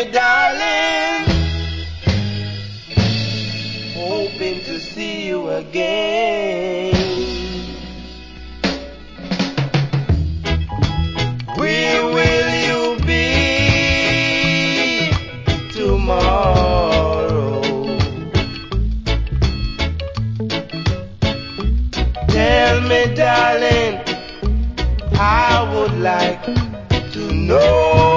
me, darling, hoping to see you again. Where will you be tomorrow? Tell me, darling, I would like to know.